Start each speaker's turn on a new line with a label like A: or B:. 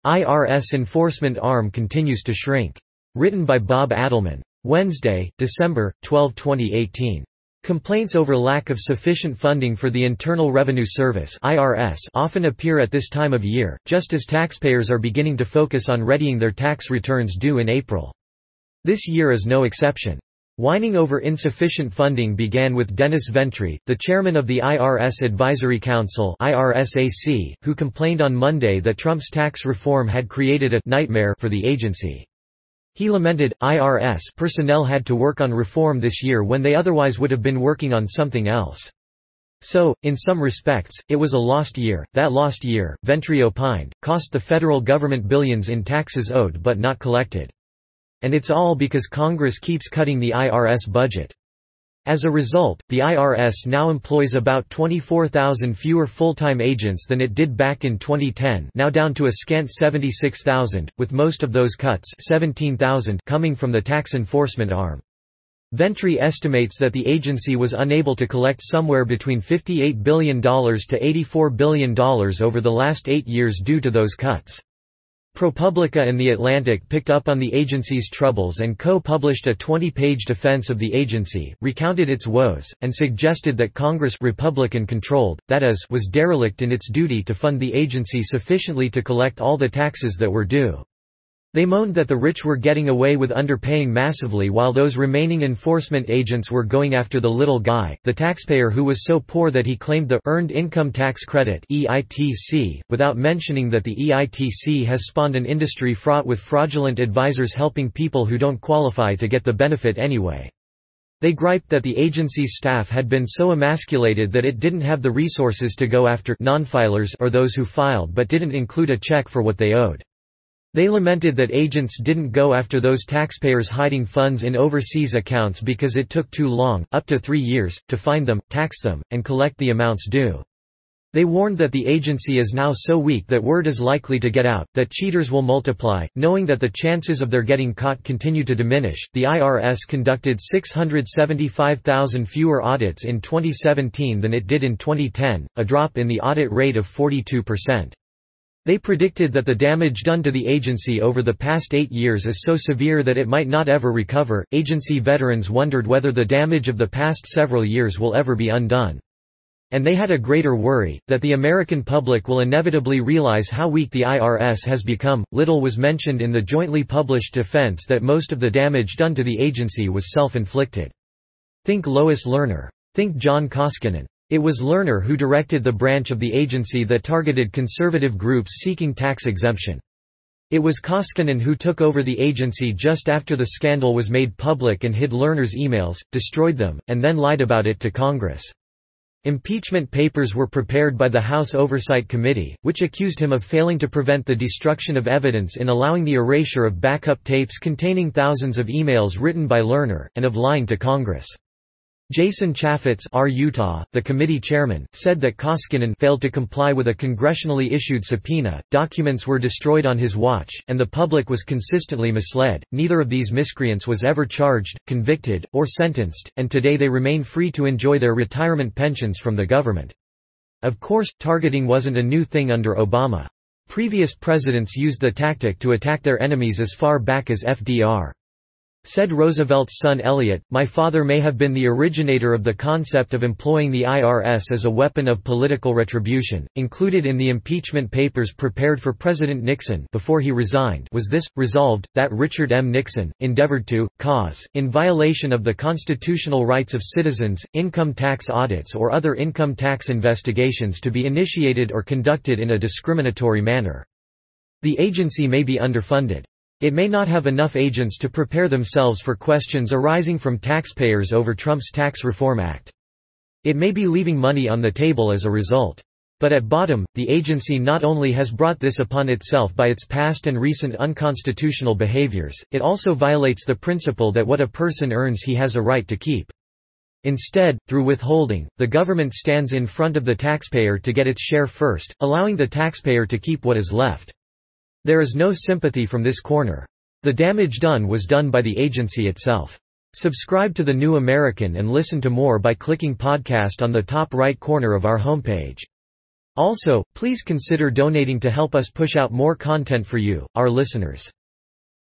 A: IRS enforcement arm continues to shrink. Written by Bob Adelman. Wednesday, December 12, 2018. Complaints over lack of sufficient funding for the Internal Revenue Service (IRS) often appear at this time of year, just as taxpayers are beginning to focus on readying their tax returns due in April. This year is no exception. Whining over insufficient funding began with Dennis Ventry, the chairman of the IRS Advisory Council (IRSAC), who complained on Monday that Trump's tax reform had created a nightmare for the agency. He lamented, IRS personnel had to work on reform this year when they otherwise would have been working on something else. So, in some respects, it was a lost year. That lost year, Ventry opined, cost the federal government billions in taxes owed but not collected. And it's all because Congress keeps cutting the IRS budget. As a result, the IRS now employs about 24,000 fewer full-time agents than it did back in 2010, now down to a scant 76,000, with most of those cuts 17,000 coming from the tax enforcement arm. Ventry estimates that the agency was unable to collect somewhere between $58 billion to $84 billion over the last 8 years due to those cuts. ProPublica and The Atlantic picked up on the agency's troubles and co-published a 20-page defense of the agency, recounted its woes, and suggested that Congress, Republican-controlled, that is, was derelict in its duty to fund the agency sufficiently to collect all the taxes that were due. They moaned that the rich were getting away with underpaying massively while those remaining enforcement agents were going after the little guy, the taxpayer who was so poor that he claimed the Earned Income Tax Credit (EITC), without mentioning that the EITC has spawned an industry fraught with fraudulent advisors helping people who don't qualify to get the benefit anyway. They griped that the agency's staff had been so emasculated that it didn't have the resources to go after non-filers or those who filed but didn't include a check for what they owed. They lamented that agents didn't go after those taxpayers hiding funds in overseas accounts because it took too long, up to 3 years, to find them, tax them, and collect the amounts due. They warned that the agency is now so weak that word is likely to get out, that cheaters will multiply. Knowing that the chances of their getting caught continue to diminish, the IRS conducted 675,000 fewer audits in 2017 than it did in 2010, a drop in the audit rate of 42%. They predicted that the damage done to the agency over the past 8 years is so severe that it might not ever recover. Agency veterans wondered whether the damage of the past several years will ever be undone. And they had a greater worry, that the American public will inevitably realize how weak the IRS has become. Little was mentioned in the jointly published defense that most of the damage done to the agency was self-inflicted. Think Lois Lerner. Think John Koskinen. It was Lerner who directed the branch of the agency that targeted conservative groups seeking tax exemption. It was Koskinen who took over the agency just after the scandal was made public and hid Lerner's emails, destroyed them, and then lied about it to Congress. Impeachment papers were prepared by the House Oversight Committee, which accused him of failing to prevent the destruction of evidence in allowing the erasure of backup tapes containing thousands of emails written by Lerner, and of lying to Congress. Jason Chaffetz, Utah, the committee chairman, said that Koskinen failed to comply with a congressionally issued subpoena, documents were destroyed on his watch, and the public was consistently misled. Neither of these miscreants was ever charged, convicted, or sentenced, and today they remain free to enjoy their retirement pensions from the government. Of course, targeting wasn't a new thing under Obama. Previous presidents used the tactic to attack their enemies as far back as FDR. Said Roosevelt's son Elliot, "My father may have been the originator of the concept of employing the IRS as a weapon of political retribution." Included in the impeachment papers prepared for President Nixon before he resigned was this: resolved, that Richard M. Nixon endeavored to cause, in violation of the constitutional rights of citizens, income tax audits or other income tax investigations to be initiated or conducted in a discriminatory manner. The agency may be underfunded. It may not have enough agents to prepare themselves for questions arising from taxpayers over Trump's Tax Reform Act. It may be leaving money on the table as a result. But at bottom, the agency not only has brought this upon itself by its past and recent unconstitutional behaviors, it also violates the principle that what a person earns he has a right to keep. Instead, through withholding, the government stands in front of the taxpayer to get its share first, allowing the taxpayer to keep what is left. There is no sympathy from this corner. The damage done was done by the agency itself. Subscribe to The New American and listen to more by clicking podcast on the top right corner of our homepage. Also, please consider donating to help us push out more content for you, our listeners.